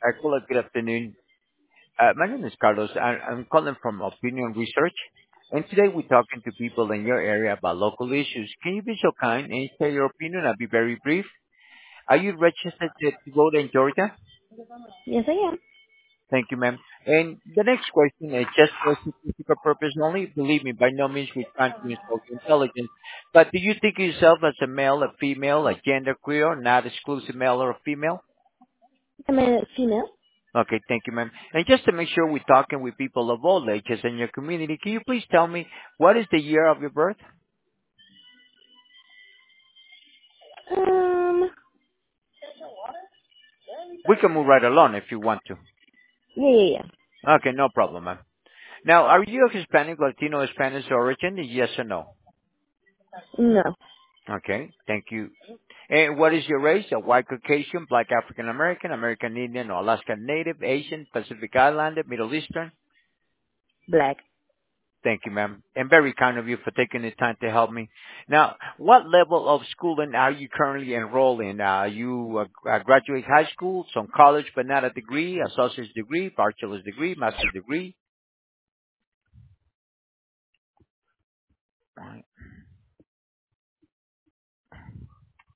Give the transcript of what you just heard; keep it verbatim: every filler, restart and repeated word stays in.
Uh, Hello, good afternoon. Uh, My name is Carlos. I- I'm calling from Opinion Research, and today we're talking to people in your area about local issues. Can you be so kind and share your opinion? I'll be very brief. Are you registered to to vote in Georgia? Yes, I am. Thank you, ma'am. And the next question is just for statistical purpose only. Believe me, by no means we're trying to insult your intelligence. But do you think of yourself as a male, a female, a gender queer, not exclusive male or female? I'm a female. Okay, thank you, ma'am. And just to make sure we're talking with people of all ages in your community, can you please tell me what is the year of your birth? Um, We can move right along if you want to. yeah, yeah, yeah. Okay, no problem, ma'am. Now, are you of Hispanic, Latino, Spanish origin? Yes or no? No, Okay, thank you. And what is your race? A white Caucasian, black African American, American Indian, or Alaskan Native, Asian, Pacific Islander, Middle Eastern? black. Thank you, ma'am. And very kind of you for taking the time to help me. Now, what level of schooling are you currently enrolled in? Uh, you uh, uh, graduate high school, some college, but not a degree, associate's degree, bachelor's degree, master's degree?